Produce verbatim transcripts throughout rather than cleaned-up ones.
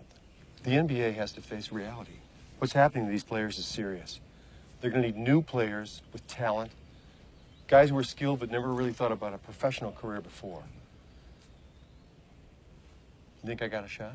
something. The N B A has to face reality. What's happening to these players is serious. They're going to need new players with talent, guys who are skilled but never really thought about a professional career before. You think I got a shot?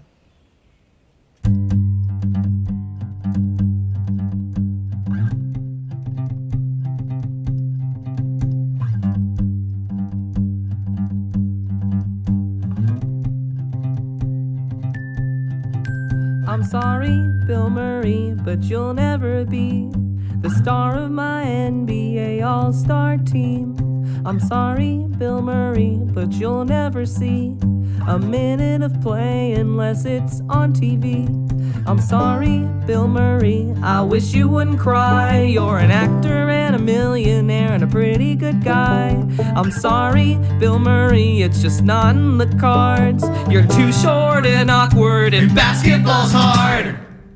I'm sorry, Bill Murray, but you'll never be the star of my N B A All-Star team. I'm sorry, Bill Murray, but you'll never see a minute of play unless it's on T V. I'm sorry, Bill Murray, I wish you wouldn't cry. You're an actor and a millionaire and a pretty good guy. I'm sorry, Bill Murray, it's just not in the cards. You're too short and awkward and basketball's hard.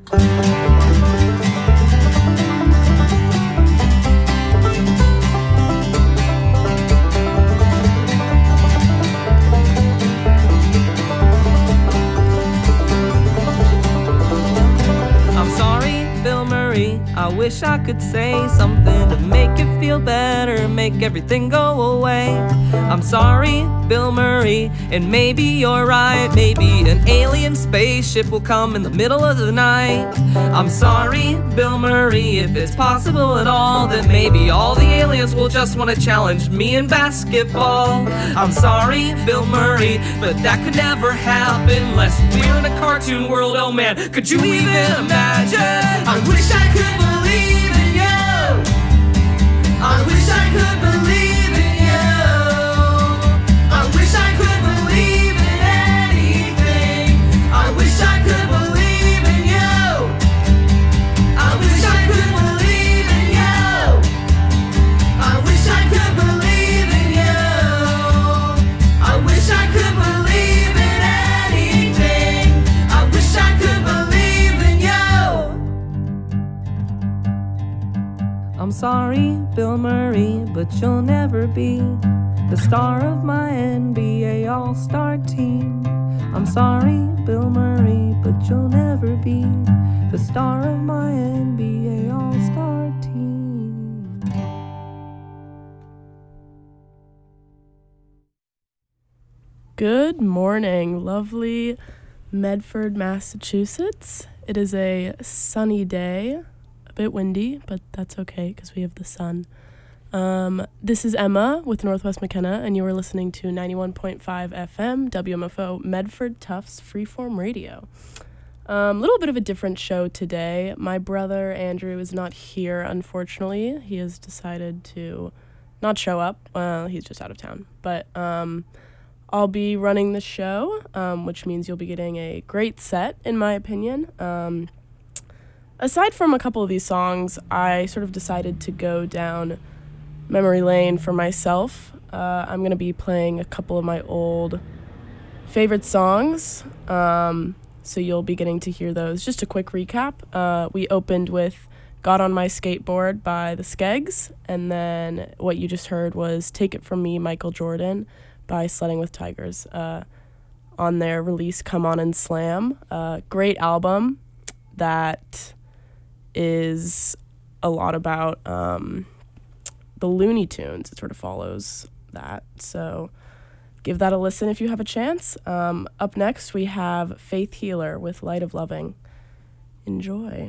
I wish I could say something to make it feel better, make everything go away. I'm sorry, Bill Murray, and maybe you're right. Maybe an alien spaceship will come in the middle of the night. I'm sorry, Bill Murray, if it's possible at all, that maybe all the aliens will just want to challenge me in basketball. I'm sorry, Bill Murray, but that could never happen unless we're in a cartoon world. Oh man, could you even imagine? I wish I could believe in you. I wish I could believe in you. I wish I could believe in anything. I wish I could believe in you. I wish I could believe in you. I wish I could believe in you. I wish I could believe in anything. I wish I could believe in you. I'm sorry, Bill Murray, but you'll never be the star of my N B A All-Star team. I'm sorry, Bill Murray, but you'll never be the star of my N B A All-Star team. Good morning, lovely Medford, Massachusetts. It is a sunny day. Bit windy, but that's okay because we have the sun. Um, this is Emma with Northwest McKenna, and you are listening to ninety-one point five F M W M F O Medford Tufts Freeform Radio. A um, little bit of a different show today. My brother Andrew is not here, unfortunately. He has decided to not show up. Well, he's just out of town. But um, I'll be running the show, um, which means you'll be getting a great set, in my opinion. Um, Aside from a couple of these songs, I sort of decided to go down memory lane for myself. Uh, I'm going to be playing a couple of my old favorite songs, um, so you'll be getting to hear those. Just a quick recap. Uh, we opened with Got on My Skateboard by the Skeggs, and then what you just heard was Take It From Me, Michael Jordan by Sledding with Tigers, uh, on their release Come On and Slam. Uh, great album that is a lot about um, the Looney Tunes. It sort of follows that. So give that a listen if you have a chance. Um, up next, we have Faith Healer with Light of Loving. Enjoy.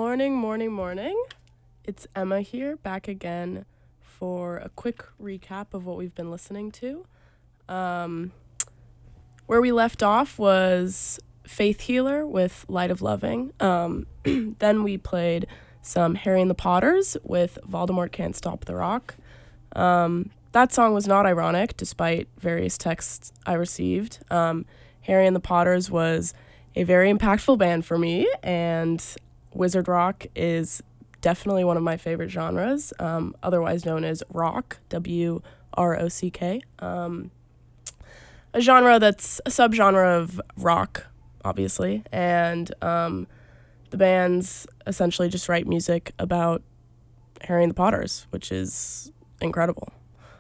Morning, morning, morning. It's Emma here, back again for a quick recap of what we've been listening to. Um, where we left off was Faith Healer with Light of Loving. Um, then we played some Harry and the Potters with Voldemort Can't Stop the Rock. Um, that song was not ironic, despite various texts I received. Um, Harry and the Potters was a very impactful band for me, and Wizard rock is definitely one of my favorite genres, um, otherwise known as rock, W R O C K. Um, a genre that's a subgenre of rock, obviously, and um, the bands essentially just write music about Harry and the Potters, which is incredible.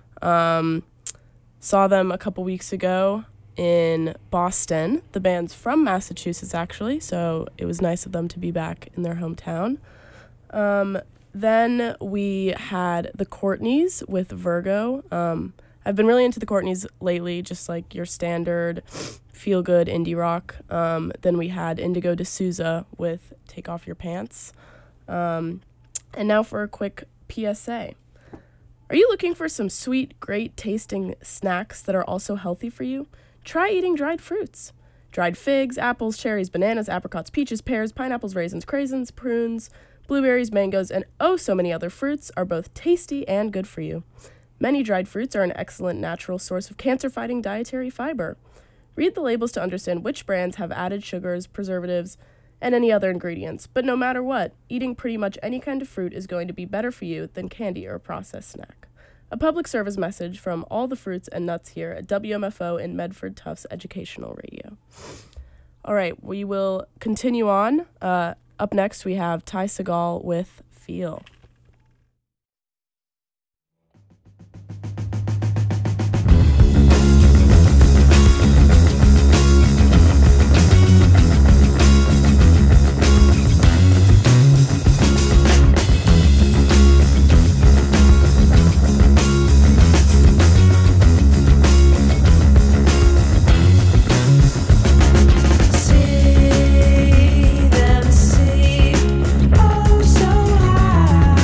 Um, saw them a couple weeks ago in Boston. The band's from Massachusetts, actually, so it was nice of them to be back in their hometown. Um, then we had the Courtneys with Virgo. Um, I've been really into the Courtneys lately, just like your standard feel-good indie rock. Um, then we had Indigo D'Souza with Take Off Your Pants. Um, and now for a quick P S A. Are you looking for some sweet, great-tasting snacks that are also healthy for you? Try eating dried fruits. Dried figs, apples, cherries, bananas, apricots, peaches, pears, pineapples, raisins, craisins, prunes, blueberries, mangoes, and oh so many other fruits are both tasty and good for you. Many dried fruits are an excellent natural source of cancer-fighting dietary fiber. Read the labels to understand which brands have added sugars, preservatives, and any other ingredients. But no matter what, eating pretty much any kind of fruit is going to be better for you than candy or a processed snack. A public service message from all the fruits and nuts here at W M F O in Medford Tufts Educational Radio. All right, we will continue on. Uh, up next, we have Ty Segall with Feel. See them sleep, oh so high.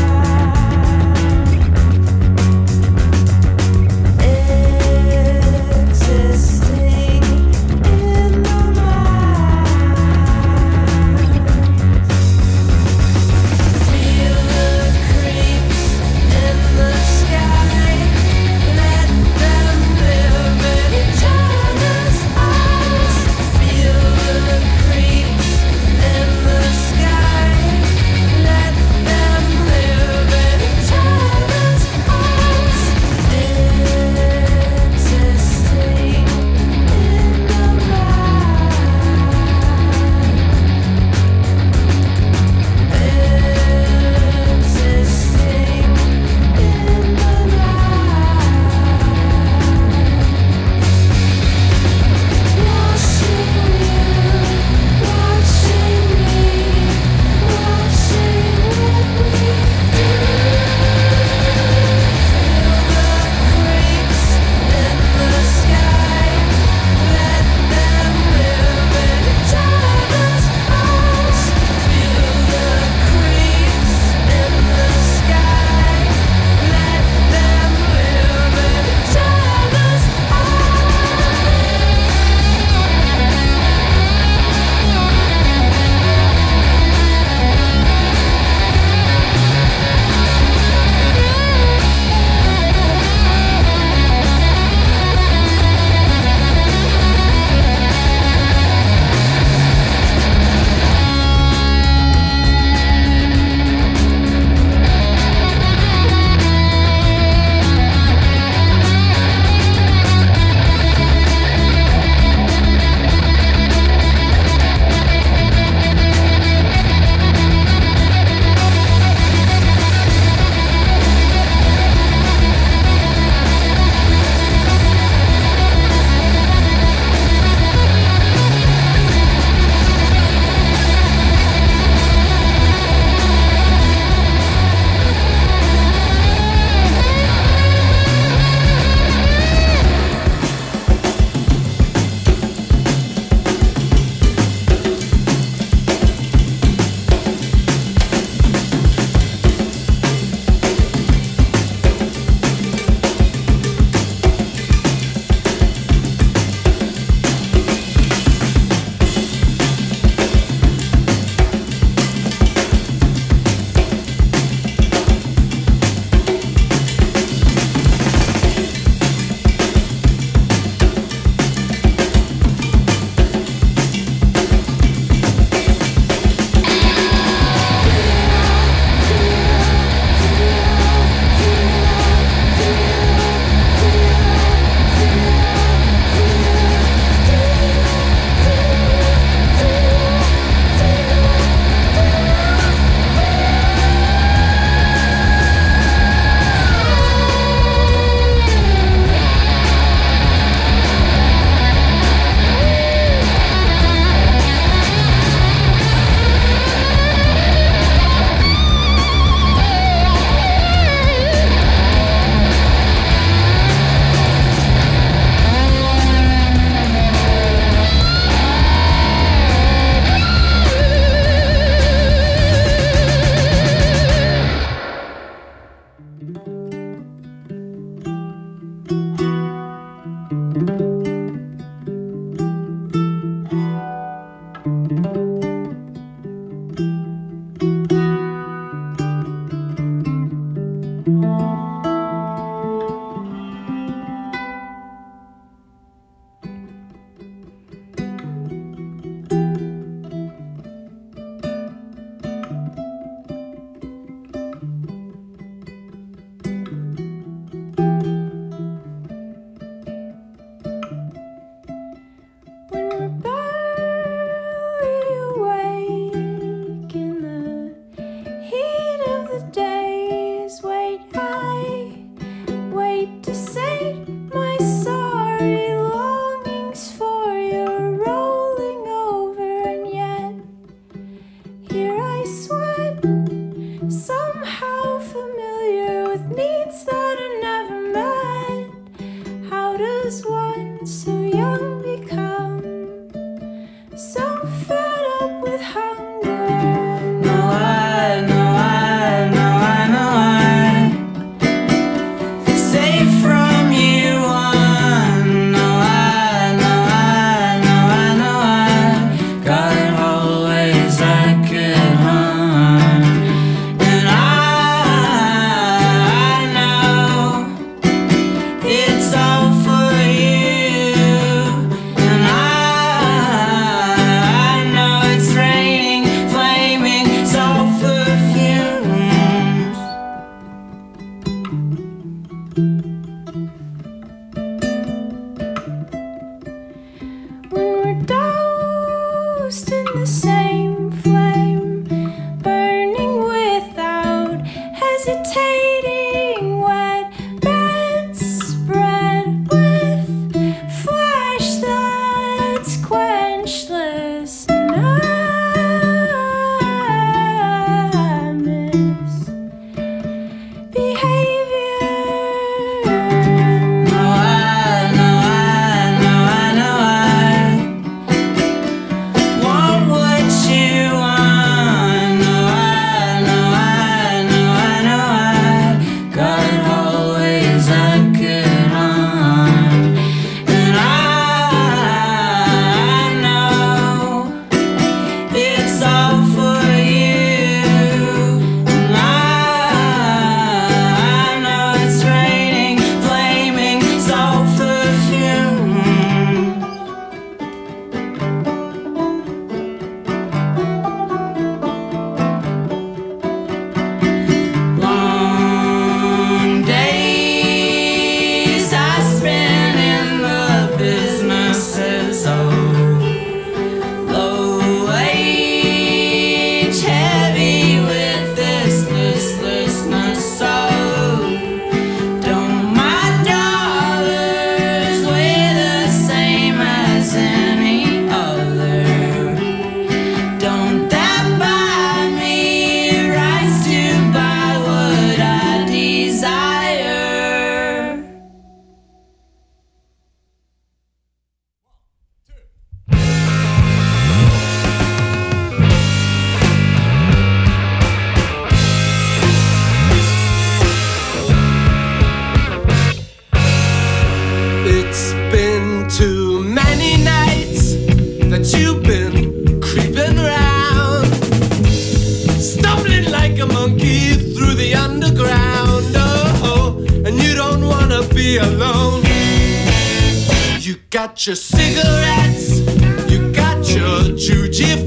got your cigarettes, you got your juji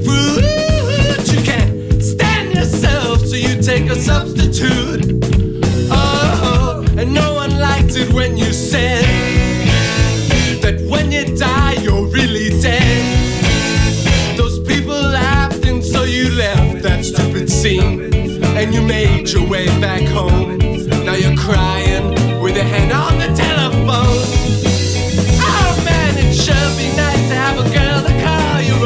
fruit. You can't stand yourself, so you take a substitute. Oh, and no one liked it when you said that when you die, you're really dead. Those people laughed, and so you left that stupid scene, and you made your way back home. Now you're crying with a hand on the telephone. Oh man, it sure be nice to have a girl to call your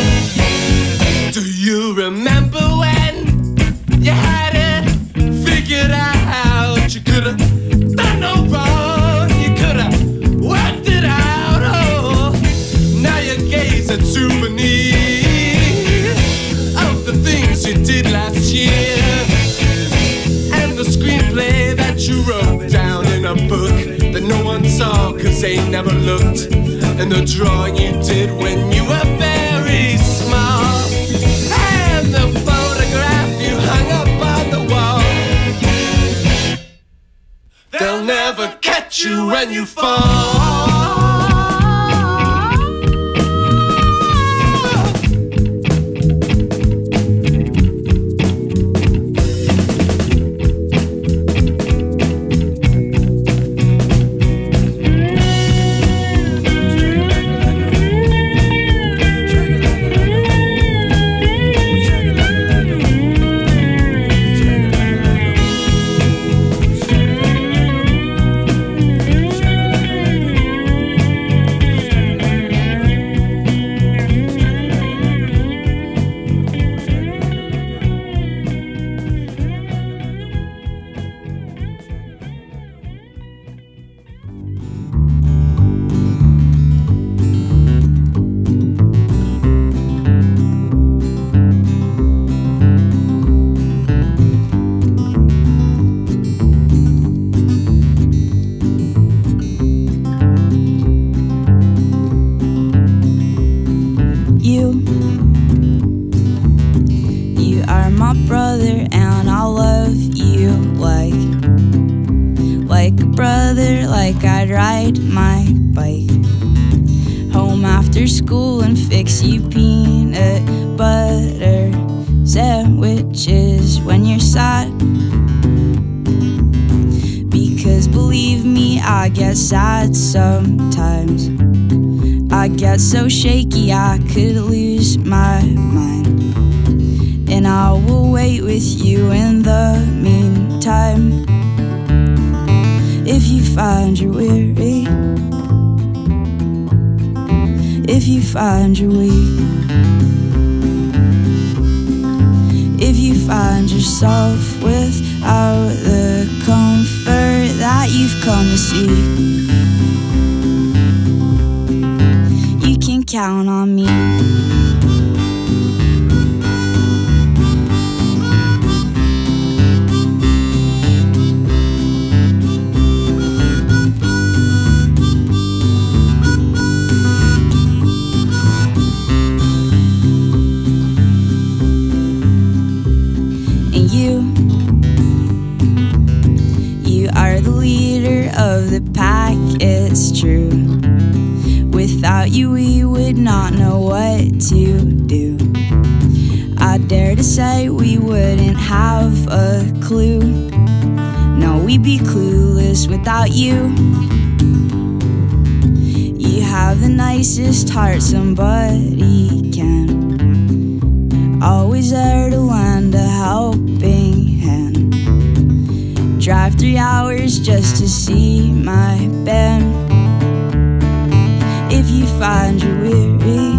own. Do you remember when you had it figured out? You could have done no wrong, you could have worked it out. Oh, now you gaze at souvenirs of the things you did last year, and the screenplay that you wrote down in a book that no one saw cause they never looked, and the drawing you did when you were very small. catch you when you fall. Brother, and I love you like like a brother, like I'd ride my bike home after school and fix you peanut butter sandwiches when you're sad. Because believe me, I get sad sometimes. I get so shaky I could lose my mind. And I will wait with you in the meantime. If you find you're weary, if you find you're weak, if you find yourself without the comfort that you've come to seek, you can count on me. Of the pack, it's true. Without you, we would not know what to do. I dare to say we wouldn't have a clue. No, we'd be clueless without you. You have the nicest heart somebody can. Always there to lend a helping hand. Drive three hours just to see my band. If you find you're weary,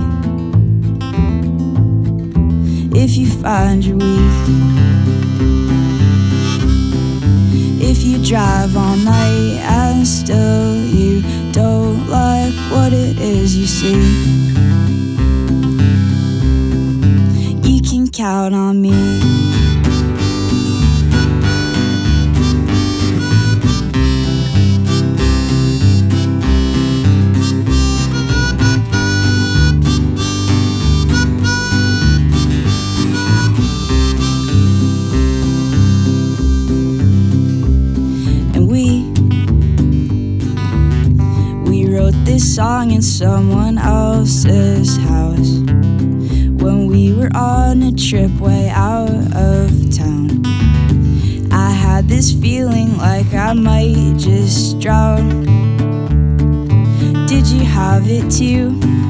if you find you're weak, if you drive all night and still you don't like what it is you see, you can count on me. This song in someone else's house when we were on a trip way out of town. I had this feeling like I might just drown. Did you have it too?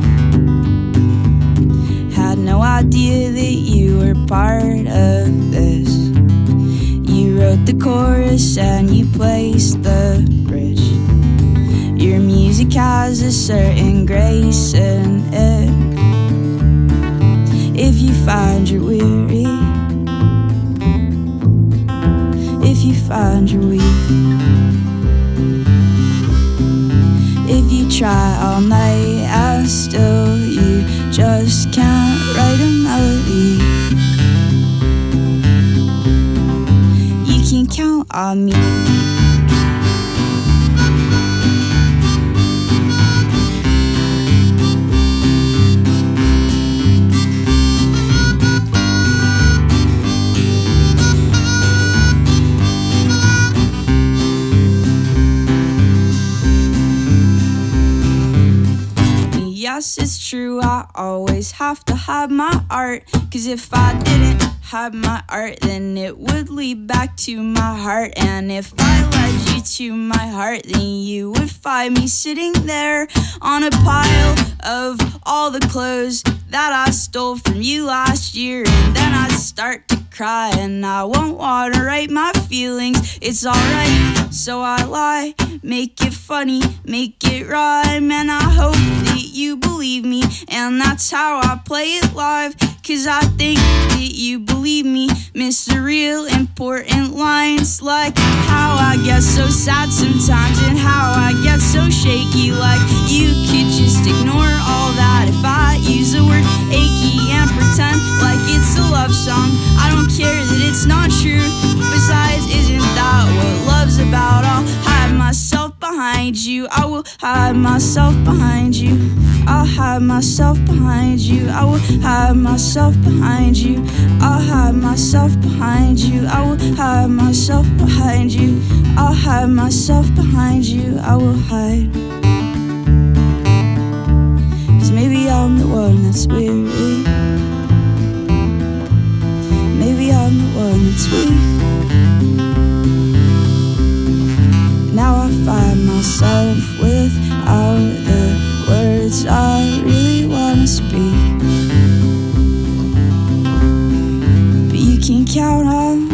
Had no idea that you were part of this. You wrote the chorus and you placed the bridge. Your music has a certain grace in it. If you find you're weary, if you find you're weak, if you try all night and still you just can't write a melody, you can count on me. guess it's true, I always have to hide my art. Cause if I didn't hide my art, then it would lead back to my heart. And if I led you to my heart, then you would find me sitting there on a pile of all the clothes that I stole from you last year. And then I'd start to cry, and I won't want to write my feelings. It's alright, so I lie, make it funny, make it rhyme. And I hope that you believe me, and that's how I play it live. Cause I think that you believe me, miss the real important lines. Like how I get so sad sometimes, and how I get so shaky. Like you could just ignore all that if I use the word achy and pretend like it's a love song. I don't care that it's not true. Besides, isn't that what love's about? I'll hide myself behind you, I will hide myself behind you, I'll hide myself behind you, I will hide myself behind you, I'll hide myself behind you, I will hide myself behind you, I'll hide myself behind you, I will hide. Cause maybe I'm the one that's weary, maybe I'm the one that's weak. Now I find myself without the words I really wanna speak. But you can count on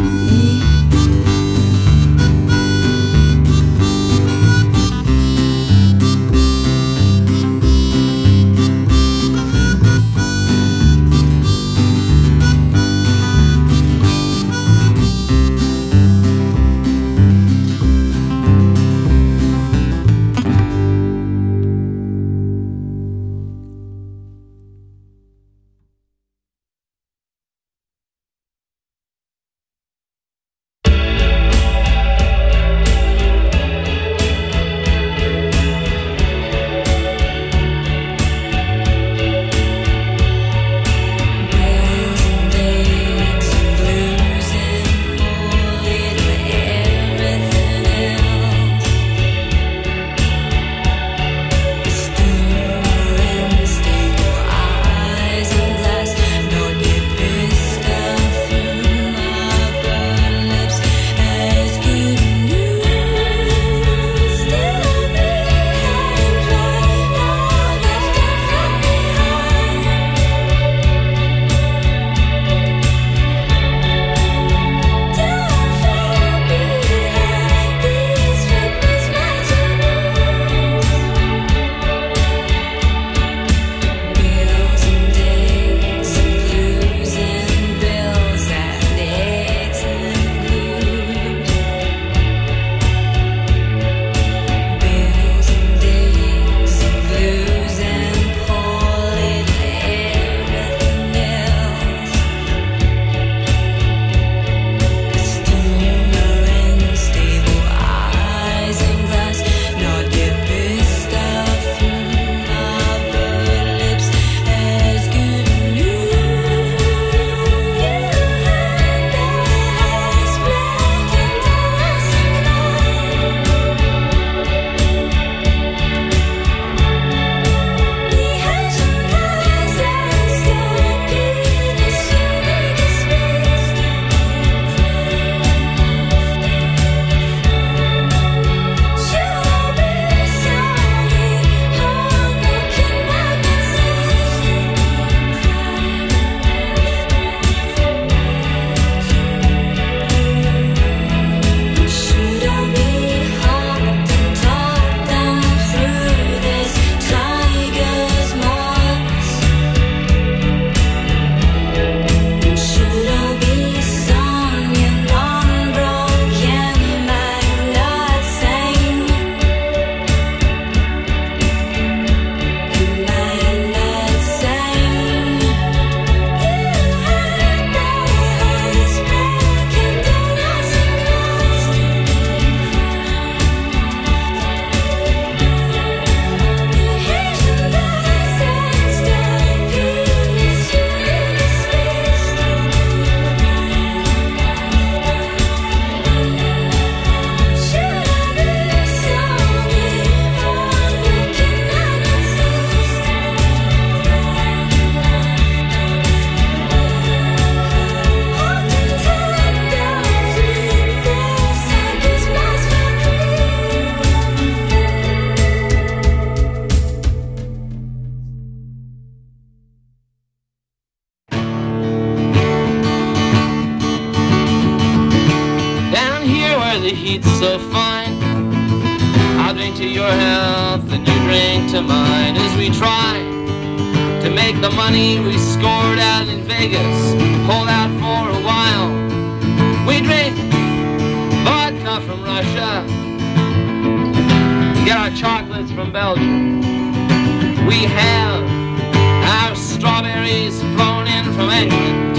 the heat's so fine. I'll drink to your health and you drink to mine as we try to make the money we scored out in Vegas hold out for a while. We drink vodka from Russia, get our chocolates from Belgium. We have our strawberries flown in from England.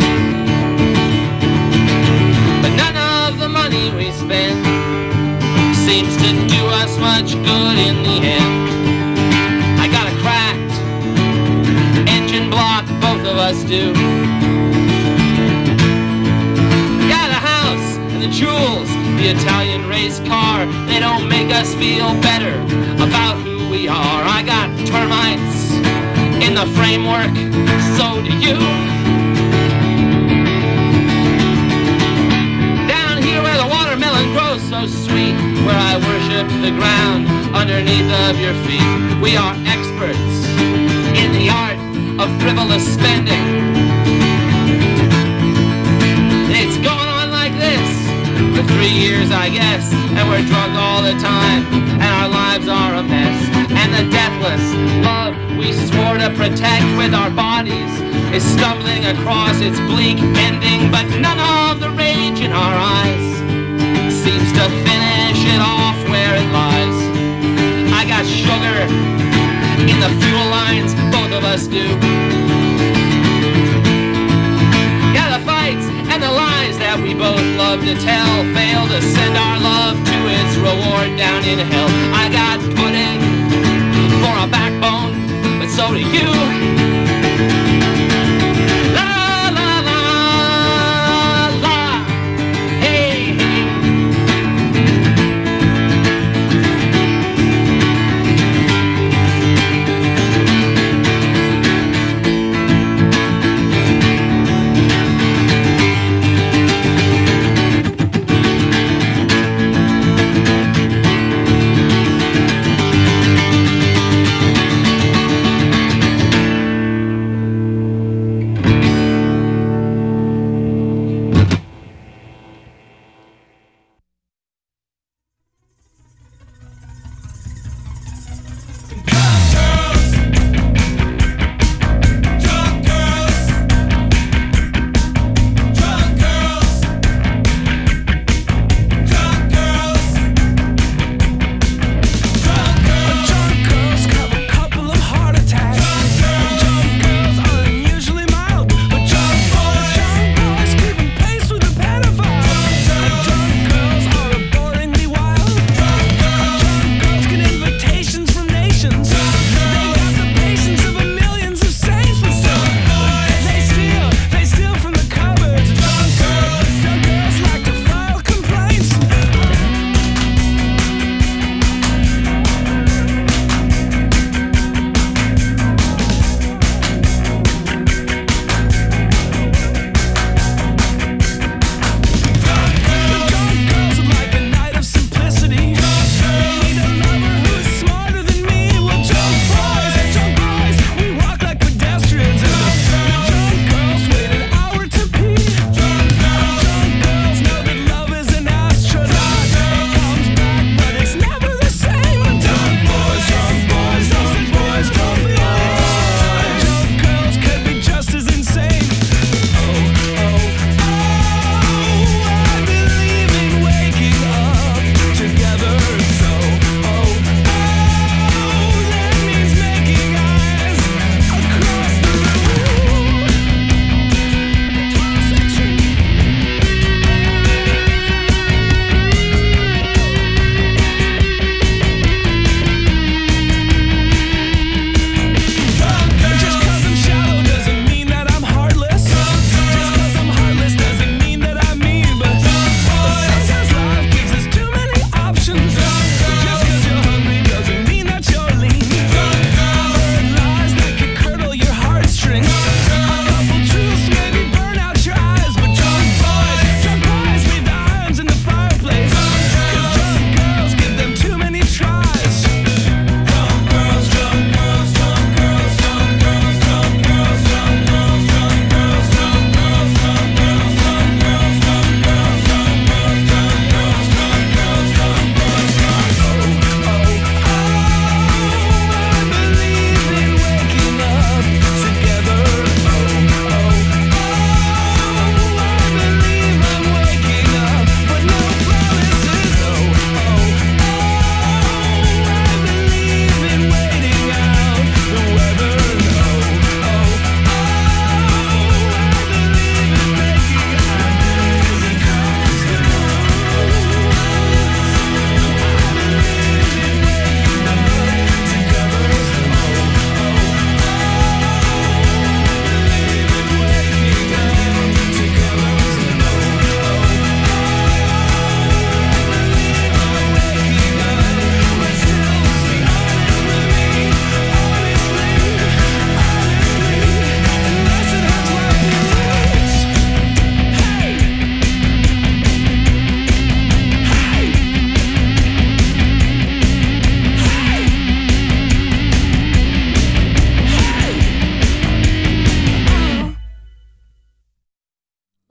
But none of the money we spend seems to do us much good in the end. I got a cracked engine block, both of us do. Got a house and the jewels, the Italian race car. They don't make us feel better about who we are. I got termites in the framework, so do you. Down here where the watermelon grows so sweet, where I worship the ground underneath of your feet, we are experts in the art of frivolous spending. It's going on like this for three years, I guess, and we're drunk all the time, and our lives are a mess. And the deathless love we swore to protect with our bodies is stumbling across its bleak ending, but none of the rage in our eyes seems to finish it off where it lies. I got sugar in the fuel lines, both of us do. Yeah, the fights and the lies that we both love to tell fail to send our love to its reward down in hell. I got pudding for a backbone, but so do you. La la la la, hey hey.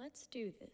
Let's do this.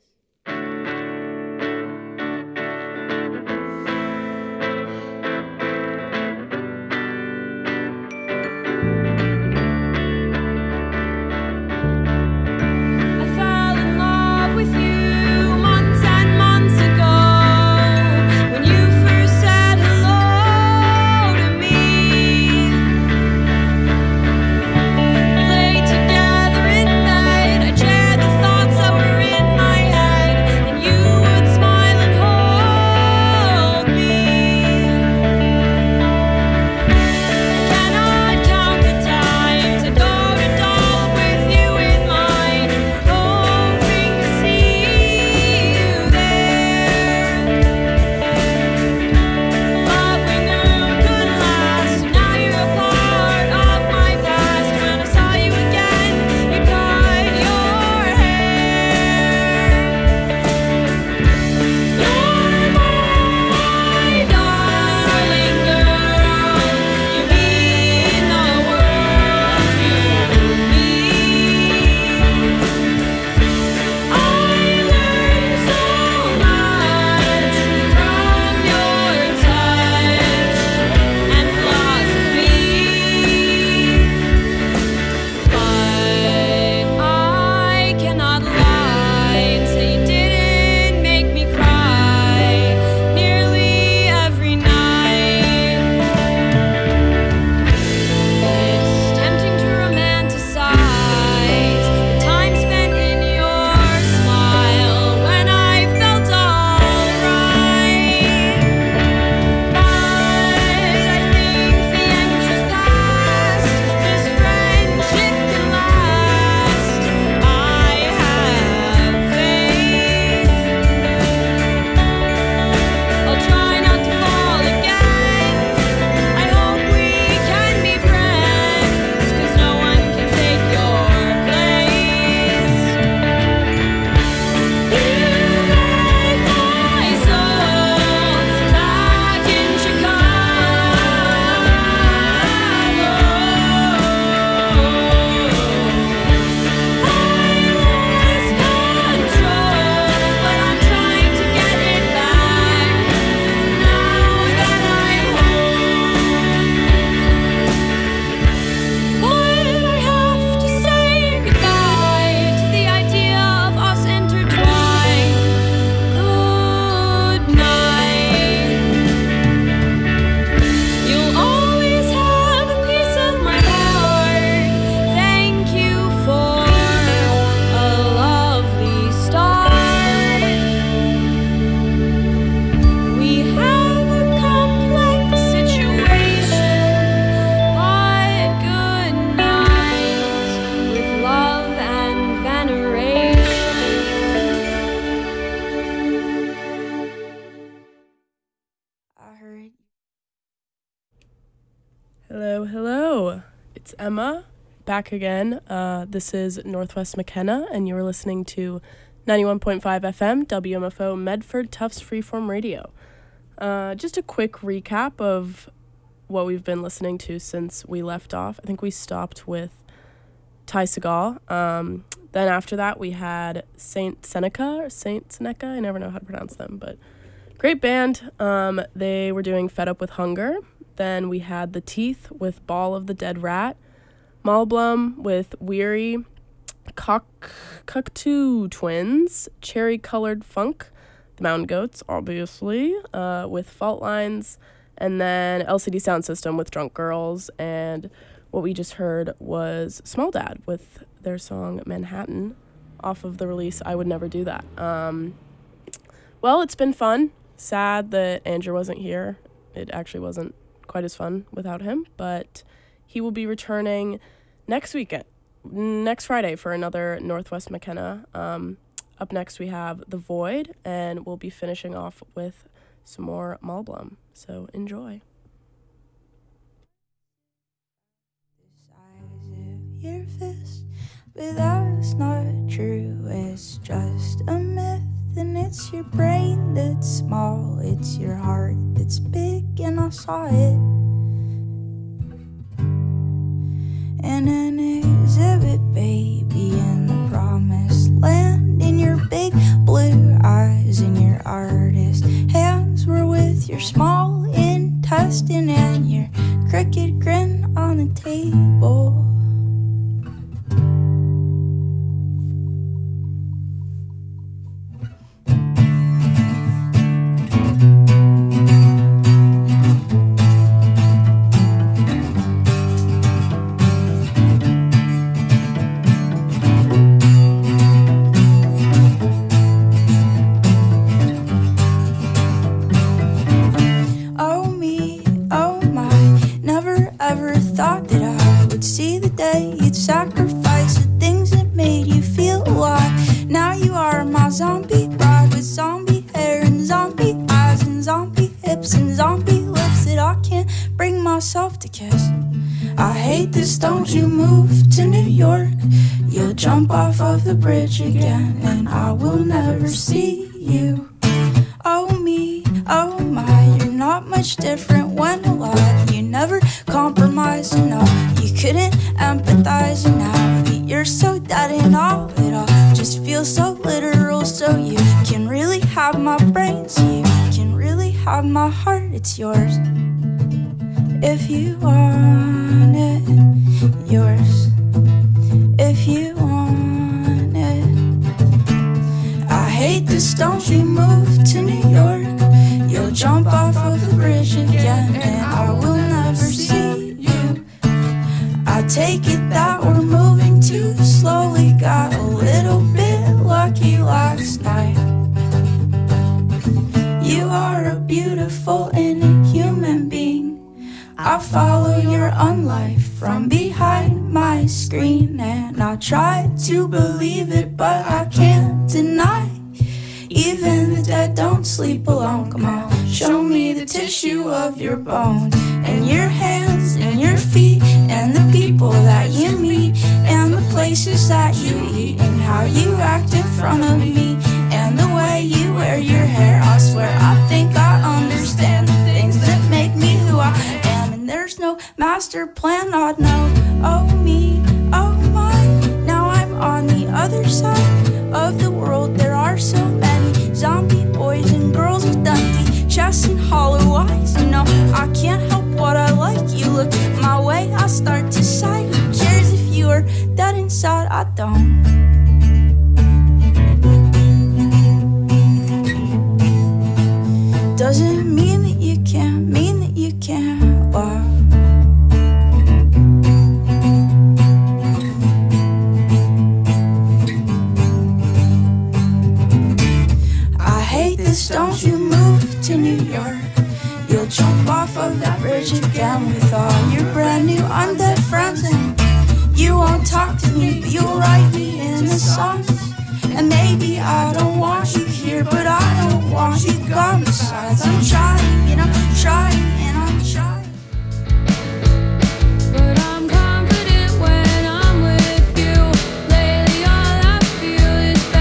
Hello, hello. It's Emma, back again. Uh, this is Northwest McKenna, and you're listening to ninety-one point five F M, W M F O, Medford Tufts Freeform Radio. Uh, just a quick recap of what we've been listening to since we left off. I think we stopped with Ty Segall. Um, then after that, we had Saint Seneca, or Saint Seneca, I never know how to pronounce them, but great band. Um, they were doing Fed Up with Hunger. Then we had The Teeth with Ball of the Dead Rat, Malblum with Weary, Cock- Cocteau Twins, Cherry Colored Funk, The Mountain Goats, obviously, uh, with Fault Lines, and then L C D Sound System with Drunk Girls, and what we just heard was Small Dad with their song Manhattan off of the release I Would Never Do That. Um, well, it's been fun. Sad that Andrew wasn't here. It actually wasn't quite as fun without him, but he will be returning next weekend, next Friday for another Northwest McKenna. Um, up next we have The Void, and we'll be finishing off with some more Malblum. So enjoy. The size of your fist, but that's not true. It's just a myth, and it's your brain that's small. It's your heart that's big, and I saw it. And an exhibit, baby, in the promised land. In your Boston and your crooked grin on the table. Sacrifice the things that made you feel alive. Now you are my zombie bride with zombie hair and zombie eyes and zombie hips and zombie lips that I can't bring myself to kiss. I hate this, don't you move to New York. You'll jump off of the bridge again and I will never see you. Oh me, oh my, you're not much different when alive. You never compromised enough, you couldn't empathize, and now that you're so dead and all, it all just feels so literal. So you can really have my brain, so you can really have my heart, it's yours. If you want it, yours. If you want it. I hate this, don't you move to New York. You'll jump off of the bridge again and I will never see you. I take it that we're moving too slowly. Got a little bit lucky last night. You are a beautiful inhuman being. I follow your unlife from behind my screen, and I try to believe it, but I can't deny. Even the dead don't sleep alone. Come on, show me the tissue of your bone, and your hands, and your feet, and the people that you meet, and the places that you eat, and how you act in front of me, and the way you wear your hair. I swear I think I understand the things that make me who I am, and there's no master plan, I'd know. Oh me, oh my, now I'm on the other side of the world. There are so many zombie boys and girls with empty chests and hollow eyes. You know, I can't help what I like. You look my way, I start to sigh. Who cares if you are dead inside? I don't. Doesn't mean that you can't, mean that you can't love. Don't you move to New York. You'll jump off of that bridge again with all your brand new undead friends, and you won't talk to me, but you'll write me in the songs. And maybe I don't want you here, but I don't want you gone. Besides, I'm trying, you know,